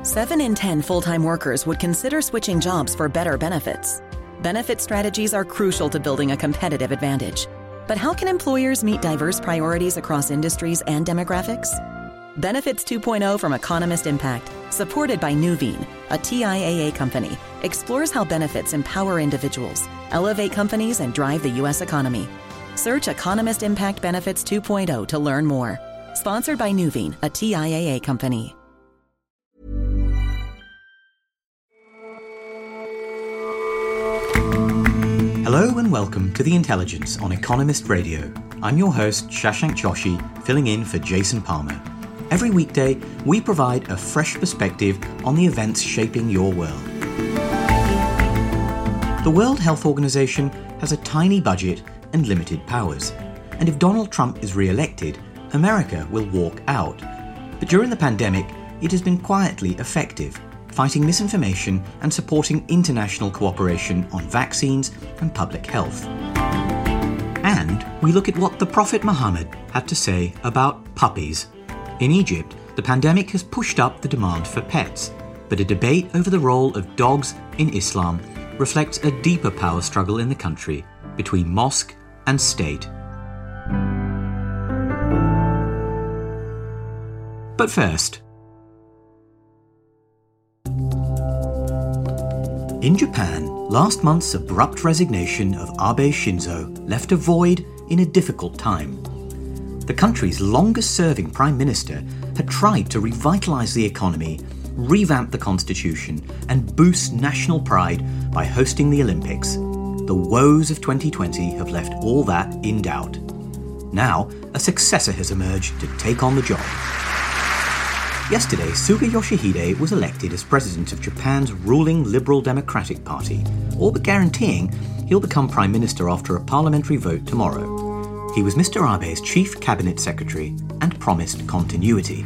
7 in 10 full-time workers would consider switching jobs for better benefits. Benefit strategies are crucial to building a competitive advantage. But how can employers meet diverse priorities across industries and demographics? Benefits 2.0 from Economist Impact, supported by Nuveen, a TIAA company, explores how benefits empower individuals, elevate companies, and drive the U.S. economy. Search Economist Impact Benefits 2.0 to learn more. Sponsored by Nuveen, a TIAA company. Hello and welcome to The Intelligence on Economist Radio. I'm your host, Shashank Joshi, filling in for Jason Palmer. Every weekday, we provide a fresh perspective on the events shaping your world. The World Health Organization has a tiny budget and limited powers. And if Donald Trump is re-elected, America will walk out. But during the pandemic, it has been quietly effective, fighting misinformation and supporting international cooperation on vaccines and public health. And we look at what the Prophet Muhammad had to say about puppies. In Egypt, the pandemic has pushed up the demand for pets, but a debate over the role of dogs in Islam reflects a deeper power struggle in the country between mosque and state. But first, in Japan, last month's abrupt resignation of Abe Shinzo left a void in a difficult time. The country's longest-serving prime minister had tried to revitalise the economy, revamp the constitution, and boost national pride by hosting the Olympics. The woes of 2020 have left all that in doubt. Now, a successor has emerged to take on the job. Yesterday, Suga Yoshihide was elected as president of Japan's ruling Liberal Democratic Party, all but guaranteeing he'll become prime minister after a parliamentary vote tomorrow. He was Mr. Abe's chief cabinet secretary and promised continuity.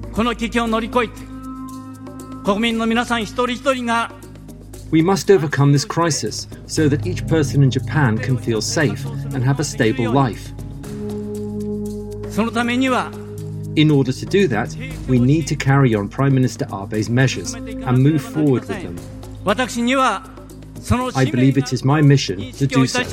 We must overcome this crisis so that each person in Japan can feel safe and have a stable life. In order to do that, we need to carry on Prime Minister Abe's measures and move forward with them. I believe it is my mission to do so.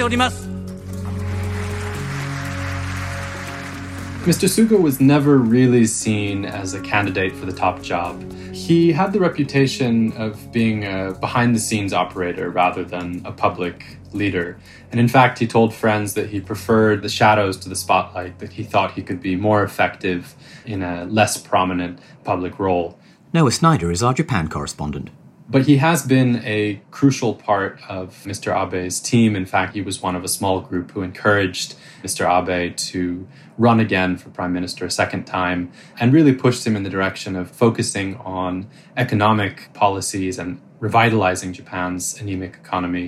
Mr. Suga was never really seen as a candidate for the top job. He had the reputation of being a behind-the-scenes operator rather than a public leader. And in fact, he told friends that he preferred the shadows to the spotlight, that he thought he could be more effective in a less prominent public role. Noah Snyder is our Japan correspondent. But he has been a crucial part of Mr. Abe's team. In fact, he was one of a small group who encouraged Mr. Abe to run again for prime minister a second time and really pushed him in the direction of focusing on economic policies and revitalizing Japan's anemic economy.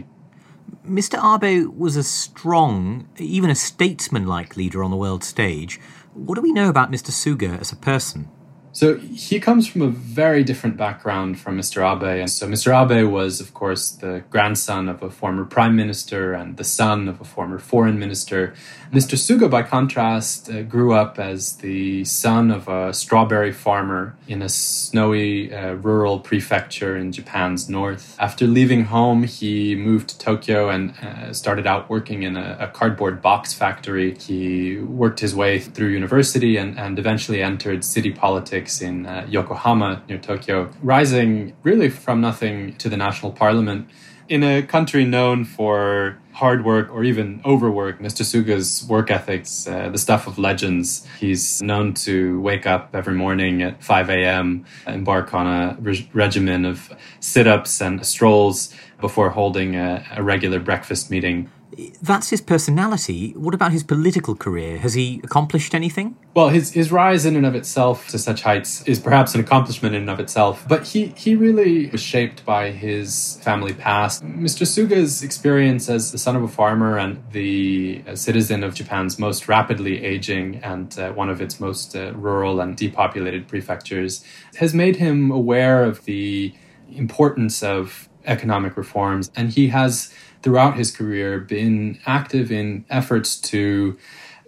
Mr. Abe was a strong, even a statesman-like leader on the world stage. What do we know about Mr. Suga as a person? So he comes from a very different background from Mr. Abe. And so Mr. Abe was, of course, the grandson of a former prime minister and the son of a former foreign minister. Mr. Suga, by contrast, grew up as the son of a strawberry farmer in a snowy rural prefecture in Japan's north. After leaving home, he moved to Tokyo and started out working in a cardboard box factory. He worked his way through university and eventually entered city politics in Yokohama, near Tokyo, rising really from nothing to the national parliament. In a country known for hard work or even overwork, Mr. Suga's work ethics, the stuff of legends. He's known to wake up every morning at 5 a.m., embark on a regimen of sit-ups and strolls before holding a regular breakfast meeting. That's his personality. What about his political career? Has he accomplished anything? Well, his rise in and of itself to such heights is perhaps an accomplishment in and of itself, but he really was shaped by his family past. Mr. Suga's experience as the son of a farmer and the citizen of Japan's most rapidly aging and one of its most rural and depopulated prefectures has made him aware of the importance of economic reforms, and he has throughout his career been active in efforts to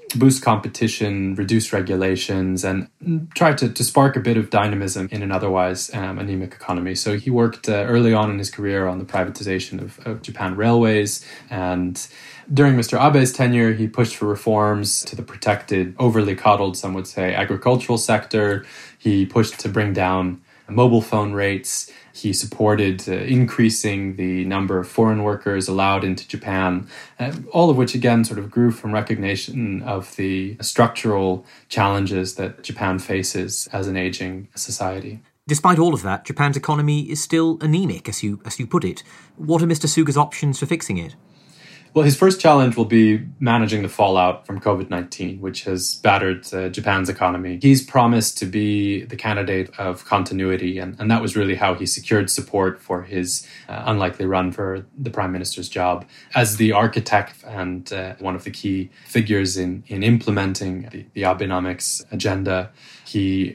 boost competition, reduce regulations, and try to spark a bit of dynamism in an otherwise anemic economy. So he worked early on in his career on the privatization of Japan Railways, and during Mr. Abe's tenure, he pushed for reforms to the protected, overly coddled, some would say, agricultural sector. He pushed to bring down mobile phone rates. He supported increasing the number of foreign workers allowed into Japan, all of which, again, sort of grew from recognition of the structural challenges that Japan faces as an aging society. Despite all of that, Japan's economy is still anemic, as you put it. What are Mr. Suga's options for fixing it? Well, his first challenge will be managing the fallout from COVID-19, which has battered Japan's economy. He's promised to be the candidate of continuity, and that was really how he secured support for his unlikely run for the prime minister's job. As the architect and one of the key figures in implementing the Abenomics agenda, he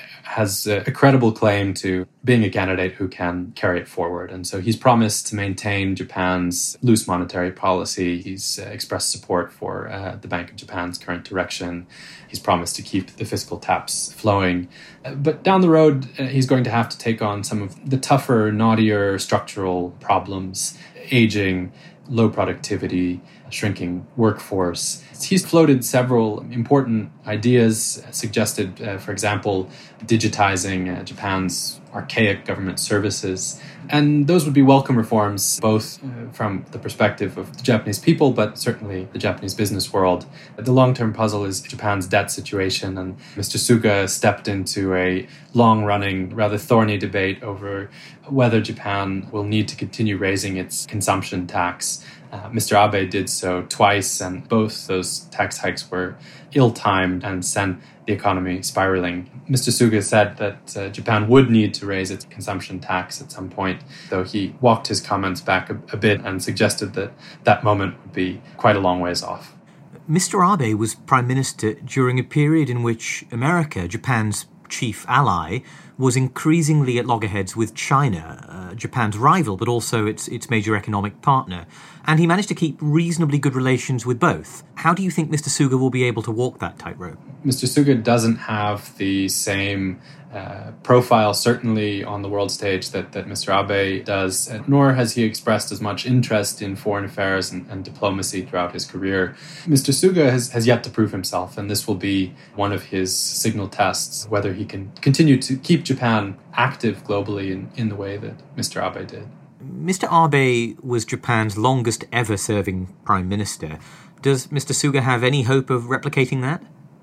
has a credible claim to being a candidate who can carry it forward. And so he's promised to maintain Japan's loose monetary policy. He's expressed support for the Bank of Japan's current direction. He's promised to keep the fiscal taps flowing. But down the road, he's going to have to take on some of the tougher, knottier structural problems: aging, low productivity, shrinking workforce. He's floated several important ideas, suggested, for example, digitizing Japan's archaic government services. And those would be welcome reforms, both from the perspective of the Japanese people, but certainly the Japanese business world. The long-term puzzle is Japan's debt situation, and Mr. Suga stepped into a long-running, rather thorny debate over whether Japan will need to continue raising its consumption tax. Mr. Abe did so twice, and both those tax hikes were ill-timed and sent the economy spiraling. Mr. Suga said that Japan would need to raise its consumption tax at some point, though he walked his comments back a bit and suggested that that moment would be quite a long ways off. Mr. Abe was prime minister during a period in which America, Japan's chief ally, was increasingly at loggerheads with China, Japan's rival, but also its major economic partner. And he managed to keep reasonably good relations with both. How do you think Mr. Suga will be able to walk that tightrope? Mr. Suga doesn't have the same profile, certainly on the world stage, that Mr. Abe does, nor has he expressed as much interest in foreign affairs and diplomacy throughout his career. Mr. Suga has yet to prove himself, and this will be one of his signal tests, whether he can continue to keep Japan active globally in the way that Mr. Abe did. Mr. Abe was Japan's longest ever serving prime minister. Does Mr. Suga have any hope of replicating that?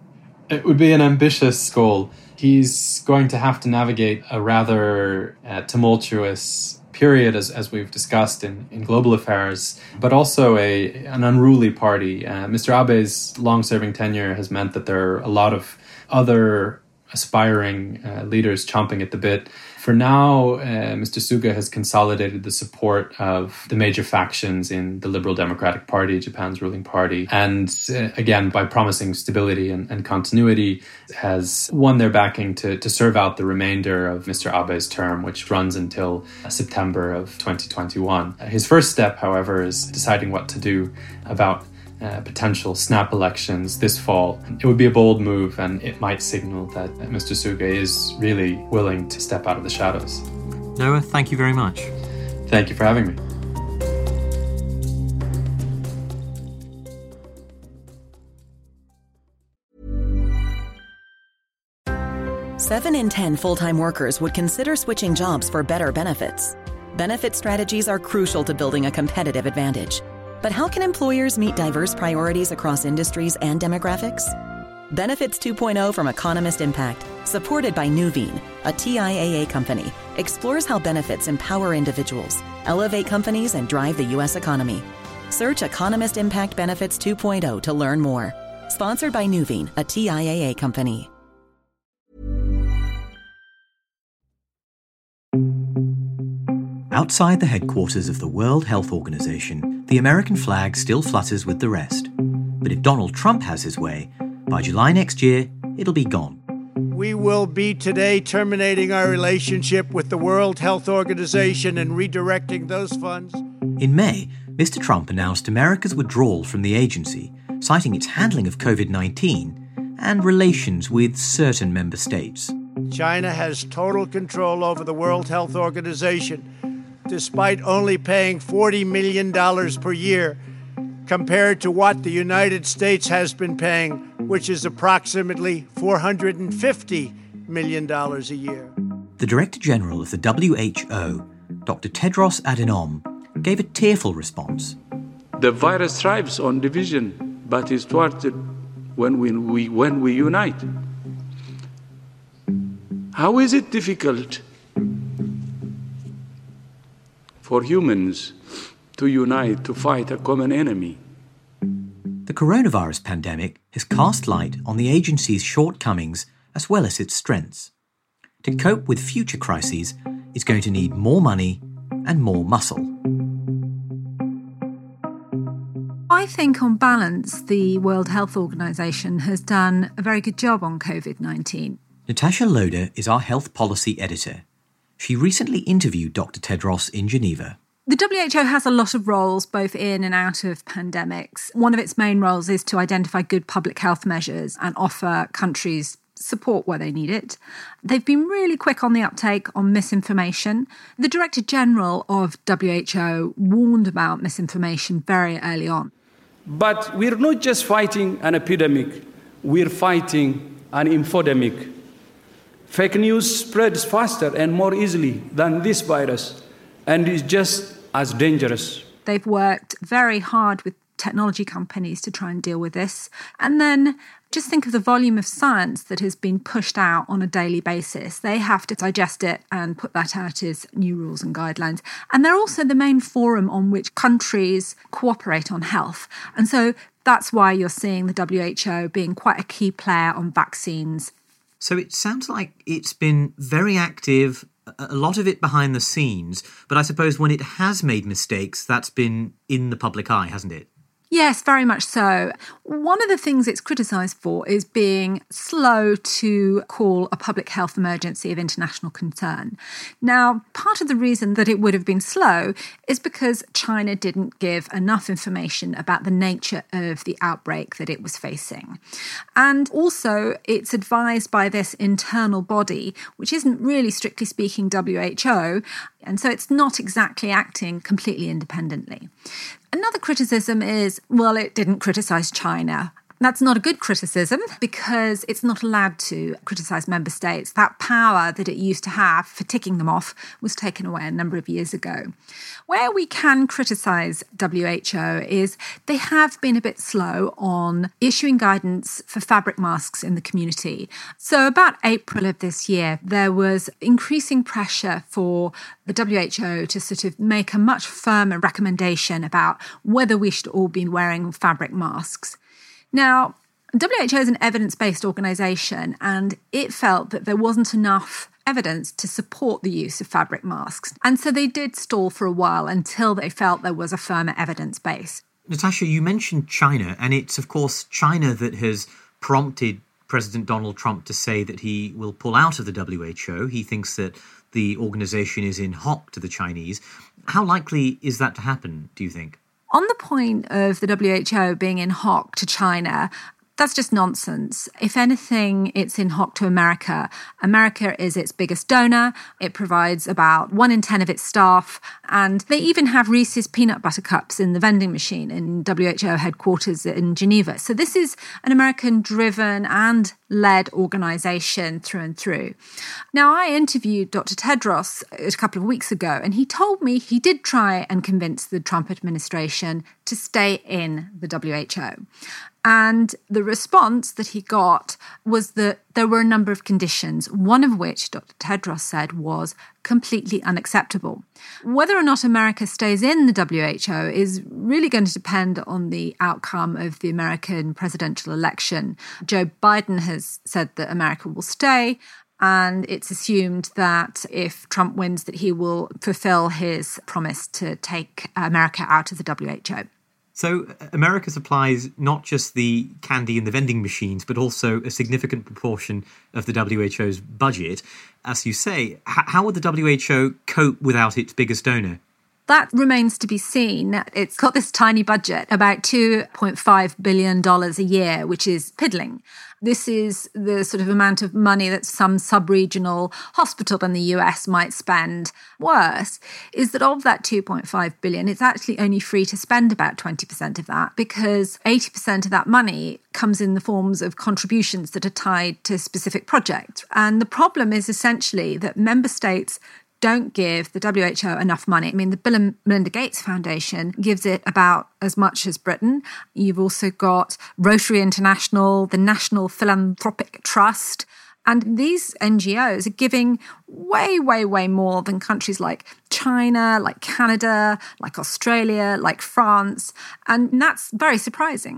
It would be an ambitious goal. He's going to have to navigate a rather tumultuous period, as we've discussed in global affairs, but also an unruly party. Mr. Abe's long-serving tenure has meant that there are a lot of other aspiring leaders chomping at the bit. For now, Mr. Suga has consolidated the support of the major factions in the Liberal Democratic Party, Japan's ruling party, and again, by promising stability and continuity, has won their backing to serve out the remainder of Mr. Abe's term, which runs until September of 2021. His first step, however, is deciding what to do about potential snap elections this fall. It would be a bold move, and it might signal that Mr. Suga is really willing to step out of the shadows. Noah, thank you very much. Thank you for having me. Seven in 10 full-time workers would consider switching jobs for better benefits. Benefit strategies are crucial to building a competitive advantage. But how can employers meet diverse priorities across industries and demographics? Benefits 2.0 from Economist Impact, supported by Nuveen, a TIAA company, explores how benefits empower individuals, elevate companies, and drive the U.S. economy. Search Economist Impact Benefits 2.0 to learn more. Sponsored by Nuveen, a TIAA company. Outside the headquarters of the World Health Organization, the American flag still flutters with the rest. But if Donald Trump has his way, by July next year, it'll be gone. We will be today terminating our relationship with the World Health Organization and redirecting those funds. In May, Mr. Trump announced America's withdrawal from the agency, citing its handling of COVID-19 and relations with certain member states. China has total control over the World Health Organization, despite only paying $40 million per year, compared to what the United States has been paying, which is approximately $450 million a year. The Director General of the WHO, Dr. Tedros Adhanom, gave a tearful response. The virus thrives on division, but is thwarted when we unite. How is it difficult for humans to unite to fight a common enemy? The coronavirus pandemic has cast light on the agency's shortcomings as well as its strengths. To cope with future crises, it's going to need more money and more muscle. I think on balance, the World Health Organization has done a very good job on COVID-19. Natasha Loder is our health policy editor. She recently interviewed Dr. Tedros in Geneva. The WHO has a lot of roles, both in and out of pandemics. One of its main roles is to identify good public health measures and offer countries support where they need it. They've been really quick on the uptake on misinformation. The Director General of WHO warned about misinformation very early on. But we're not just fighting an epidemic, we're fighting an infodemic. Fake news spreads faster and more easily than this virus and is just as dangerous. They've worked very hard with technology companies to try and deal with this. And then just think of the volume of science that has been pushed out on a daily basis. They have to digest it and put that out as new rules and guidelines. And they're also the main forum on which countries cooperate on health. And so that's why you're seeing the WHO being quite a key player on vaccines. So it sounds like it's been very active, a lot of it behind the scenes, but I suppose when it has made mistakes, that's been in the public eye, hasn't it? Yes, very much so. One of the things it's criticised for is being slow to call a public health emergency of international concern. Now, part of the reason that it would have been slow is because China didn't give enough information about the nature of the outbreak that it was facing. And also, it's advised by this internal body, which isn't really, strictly speaking, WHO, and so it's not exactly acting completely independently. Another criticism is, well, it didn't criticise China. That's not a good criticism because it's not allowed to criticise member states. That power that it used to have for ticking them off was taken away a number of years ago. Where we can criticise WHO is they have been a bit slow on issuing guidance for fabric masks in the community. So about April of this year, there was increasing pressure for the WHO to sort of make a much firmer recommendation about whether we should all be wearing fabric masks. Now, WHO is an evidence-based organisation, and it felt that there wasn't enough evidence to support the use of fabric masks. And so they did stall for a while until they felt there was a firmer evidence base. Natasha, you mentioned China, and it's, of course, China that has prompted President Donald Trump to say that he will pull out of the WHO. He thinks that the organisation is in hock to the Chinese. How likely is that to happen, do you think? On the point of the WHO being in hock to China, that's just nonsense. If anything, it's in hock to America. America is its biggest donor. It provides about 1 in 10 of its staff. And they even have Reese's peanut butter cups in the vending machine in WHO headquarters in Geneva. So this is an American-driven and led organisation through and through. Now, I interviewed Dr. Tedros a couple of weeks ago, and he told me he did try and convince the Trump administration to stay in the WHO. And the response that he got was that there were a number of conditions, one of which Dr. Tedros said was completely unacceptable. Whether or not America stays in the WHO is really going to depend on the outcome of the American presidential election. Joe Biden has said that America will stay, and it's assumed that if Trump wins, that he will fulfill his promise to take America out of the WHO. So America supplies not just the candy in the vending machines, but also a significant proportion of the WHO's budget. As you say, how would the WHO cope without its biggest donor? That remains to be seen. It's got this tiny budget, about $2.5 billion a year, which is piddling. This is the sort of amount of money that some sub-regional hospital in the US might spend. Worse is that of that $2.5 billion, it's actually only free to spend about 20% of that, because 80% of that money comes in the forms of contributions that are tied to specific projects. And the problem is essentially that member states don't give the WHO enough money. I mean, the Bill and Melinda Gates Foundation gives it about as much as Britain. You've also got Rotary International, the National Philanthropic Trust, and these NGOs are giving way, way, way more than countries like China, like Canada, like Australia, like France, and that's very surprising.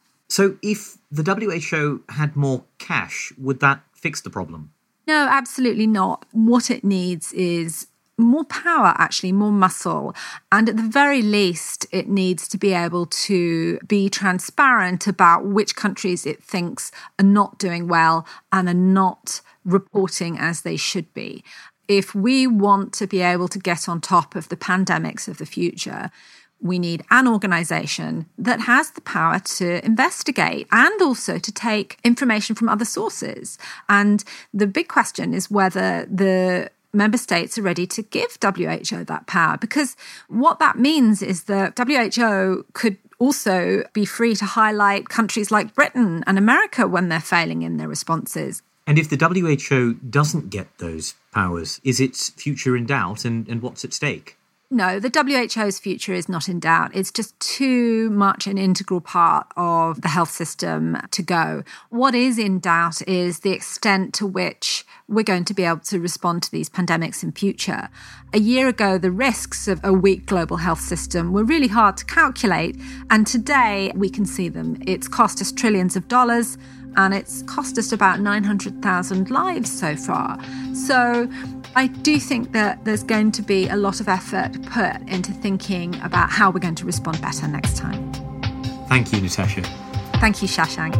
So if the WHO had more cash, would that fix the problem? No, absolutely not. What it needs is more power, actually, more muscle. And at the very least, it needs to be able to be transparent about which countries it thinks are not doing well and are not reporting as they should be. If we want to be able to get on top of the pandemics of the future, we need an organisation that has the power to investigate and also to take information from other sources. And the big question is whether the member states are ready to give WHO that power, because what that means is that WHO could also be free to highlight countries like Britain and America when they're failing in their responses. And if the WHO doesn't get those powers, is its future in doubt, and what's at stake? No, the WHO's future is not in doubt. It's just too much an integral part of the health system to go. What is in doubt is the extent to which we're going to be able to respond to these pandemics in future. A year ago, the risks of a weak global health system were really hard to calculate, and today we can see them. It's cost us trillions of dollars, and it's cost us about 900,000 lives so far. So I do think that there's going to be a lot of effort put into thinking about how we're going to respond better next time. Thank you, Natasha. Thank you, Shashank.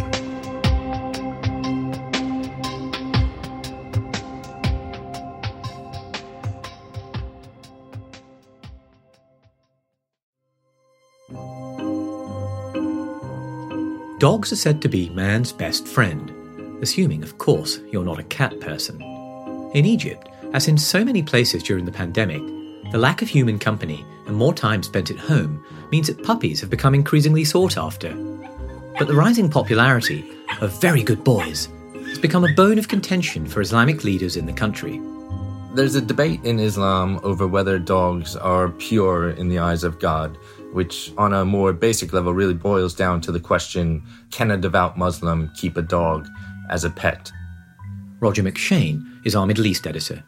Dogs are said to be man's best friend, assuming, of course, you're not a cat person. In Egypt, as in so many places during the pandemic, the lack of human company and more time spent at home means that puppies have become increasingly sought after. But the rising popularity of very good boys has become a bone of contention for Islamic leaders in the country. There's a debate in Islam over whether dogs are pure in the eyes of God, which on a more basic level really boils down to the question, can a devout Muslim keep a dog as a pet? Roger McShane is our Middle East editor.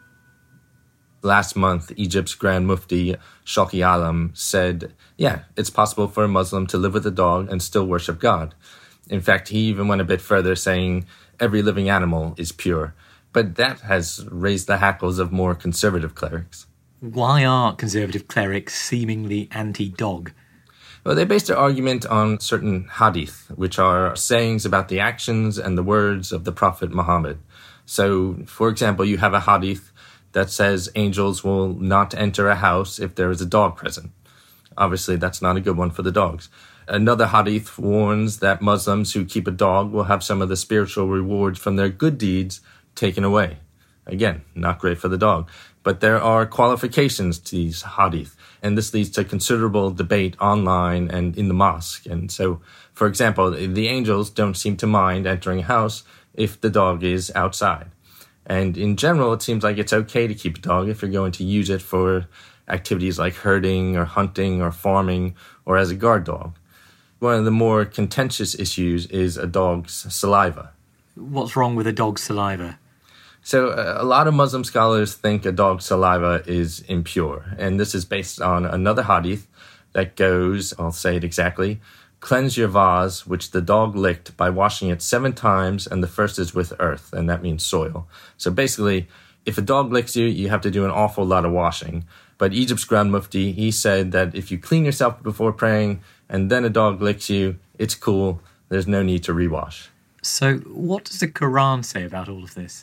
Last month, Egypt's Grand Mufti, Shawki Alam, said, yeah, it's possible for a Muslim to live with a dog and still worship God. In fact, he even went a bit further, saying every living animal is pure. But that has raised the hackles of more conservative clerics. Why are conservative clerics seemingly anti-dog? Well, they base their argument on certain hadith, which are sayings about the actions and the words of the Prophet Muhammad. So, for example, you have a hadith that says angels will not enter a house if there is a dog present. Obviously, that's not a good one for the dogs. Another hadith warns that Muslims who keep a dog will have some of the spiritual rewards from their good deeds taken away. Again, not great for the dog. But there are qualifications to these hadith, and this leads to considerable debate online and in the mosque. And so, for example, the angels don't seem to mind entering a house if the dog is outside. And in general, it seems like it's okay to keep a dog if you're going to use it for activities like herding or hunting or farming or as a guard dog. One of the more contentious issues is a dog's saliva. What's wrong with a dog's saliva? So a lot of Muslim scholars think a dog's saliva is impure. And this is based on another hadith that goes, I'll say it exactly, cleanse your vase, which the dog licked, by washing it 7 times, and the first is with earth, and that means soil. So basically, if a dog licks you, you have to do an awful lot of washing. But Egypt's Grand Mufti, he said that if you clean yourself before praying, and then a dog licks you, it's cool, there's no need to rewash. So what does the Quran say about all of this?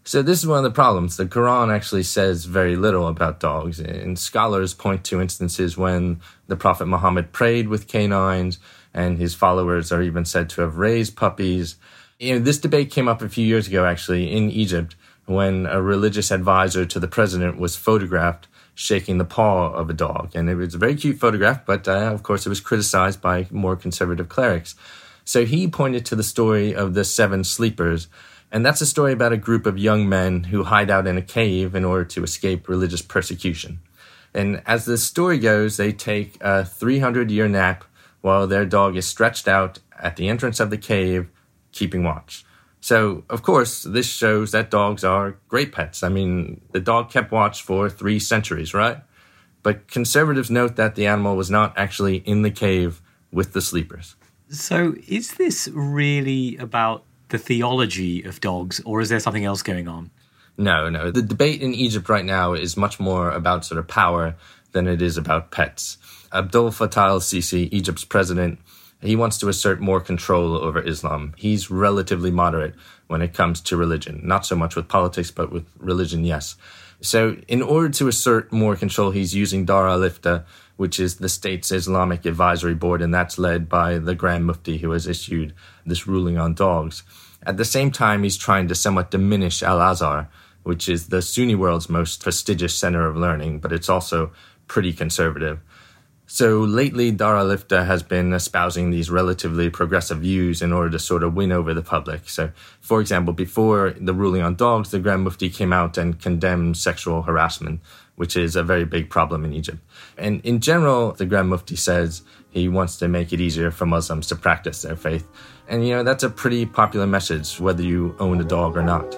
So this is one of the problems. The Quran actually says very little about dogs, and scholars point to instances when the Prophet Muhammad prayed with canines, and his followers are even said to have raised puppies. This debate came up a few years ago, actually, in Egypt, when a religious advisor to the president was photographed shaking the paw of a dog. And it was a very cute photograph, but of course it was criticized by more conservative clerics. So he pointed to the story of the 7 sleepers. And that's a story about a group of young men who hide out in a cave in order to escape religious persecution. And as the story goes, they take a 300-year nap while their dog is stretched out at the entrance of the cave, keeping watch. So, of course, this shows that dogs are great pets. I mean, the dog kept watch for 3 centuries, right? But conservatives note that the animal was not actually in the cave with the sleepers. So is this really about the theology of dogs, or is there something else going on? No. The debate in Egypt right now is much more about sort of power than it is about pets. Abdel Fattah el-Sisi, Egypt's president, he wants to assert more control over Islam. He's relatively moderate when it comes to religion. Not so much with politics, but with religion, yes. So in order to assert more control, he's using Dar al-Ifta, which is the state's Islamic advisory board, and that's led by the Grand Mufti, who has issued this ruling on dogs. At the same time, he's trying to somewhat diminish Al-Azhar, which is the Sunni world's most prestigious center of learning, but it's also pretty conservative. So lately, Dar al-Ifta has been espousing these relatively progressive views in order to sort of win over the public. So, for example, before the ruling on dogs, the Grand Mufti came out and condemned sexual harassment, which is a very big problem in Egypt. And in general, the Grand Mufti says he wants to make it easier for Muslims to practice their faith. And, that's a pretty popular message, whether you own a dog or not.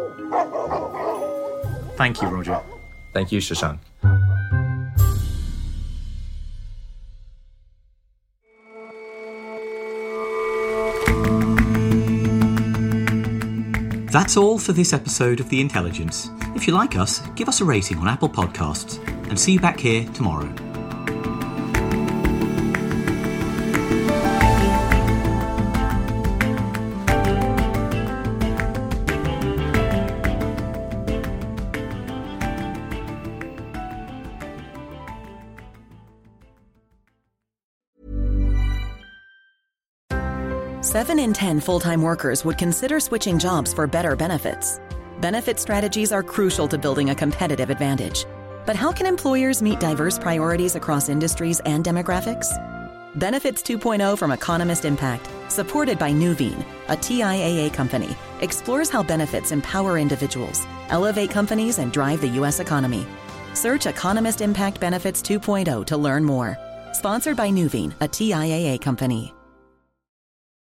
Thank you, Roger. Thank you, Shashank. That's all for this episode of The Intelligence. If you like us, give us a rating on Apple Podcasts, and see you back here tomorrow. Seven in 10 full-time workers would consider switching jobs for better benefits. Benefit strategies are crucial to building a competitive advantage. But how can employers meet diverse priorities across industries and demographics? Benefits 2.0 from Economist Impact, supported by Nuveen, a TIAA company, explores how benefits empower individuals, elevate companies, and drive the U.S. economy. Search Economist Impact Benefits 2.0 to learn more. Sponsored by Nuveen, a TIAA company.